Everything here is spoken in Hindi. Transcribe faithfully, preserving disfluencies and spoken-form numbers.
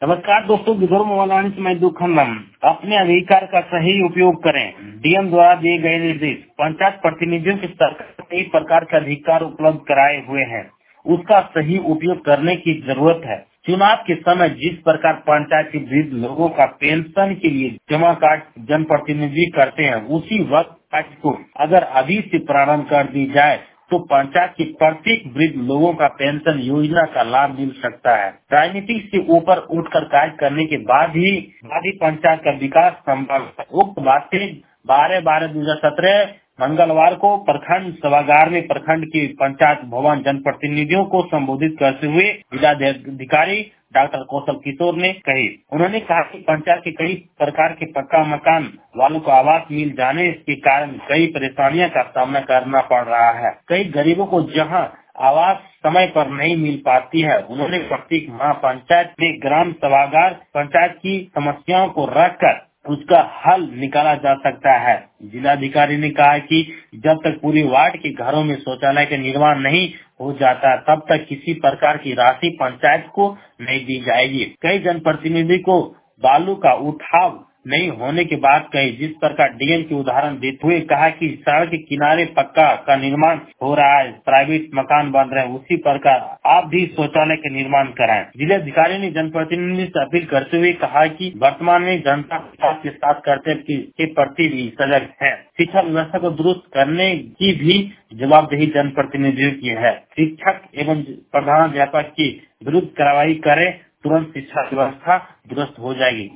नमस्कार दोस्तों, विदर्भ मोबाइल से मैं दुखंदम। अपने अधिकार का सही उपयोग करें। डीएम द्वारा दिए गए निर्देश। पंचायत प्रतिनिधियों की सरकार कई प्रकार के अधिकार उपलब्ध कराए हुए हैं, उसका सही उपयोग करने की जरूरत है। चुनाव के समय जिस प्रकार पंचायत के वृद्ध लोगों का पेंशन के लिए जमा कार्ड जनप्रतिनिधि करते हैं, उसी वक्त कार्य को अगर अभी से प्रारंभ कर दी जाए तो पंचायत के प्रत्येक वृद्ध लोगों का पेंशन योजना का लाभ मिल सकता है। राजनीति से ऊपर उठकर कार्य करने के बाद ही बाद ही पंचायत का विकास संभव है। उक्त बातें बारह बारह दो हजार सत्रह मंगलवार को प्रखंड सभागार में प्रखंड के पंचायत भवन जनप्रतिनिधियों को संबोधित करते हुए जिलाधिकारी डॉक्टर कौशल किशोर ने कही। उन्होंने कहा कि पंचायत के कई प्रकार के पक्का मकान वालों को आवास मिल जाने के कारण कई परेशानियों का सामना करना पड़ रहा है। कई गरीबों को जहां आवास समय पर नहीं मिल पाती है, उन्होंने प्रत्येक माह पंचायत में ग्राम सभागार पंचायत की समस्याओं को रखकर उसका हल निकाला जा सकता है। जिलाधिकारी ने कहा कि जब तक पूरे वार्ड के घरों में शौचालय का निर्माण नहीं हो जाता, तब तक किसी प्रकार की राशि पंचायत को नहीं दी जाएगी। कई जनप्रतिनिधि को बालू का उठाव नहीं होने के बाद कही, जिस प्रकार डीएम के उदाहरण देते हुए कहा कि सड़क के किनारे पक्का का निर्माण हो रहा है, प्राइवेट मकान बन रहे हैं, उसी प्रकार आप भी शौचालय का निर्माण कराएं। जिलाधिकारी ने जनप्रतिनिधि से अपील करते हुए कहा कि वर्तमान में जनता के साथ कर्तव्य के प्रति भी सजग है। शिक्षा व्यवस्था को दुरुस्त करने की भी जवाबदेही जनप्रतिनिधियों की है। शिक्षक एवं प्रधानाध्यापक की विरुद्ध कार्रवाई करे, तुरंत शिक्षा व्यवस्था दुरुस्त हो जाएगी।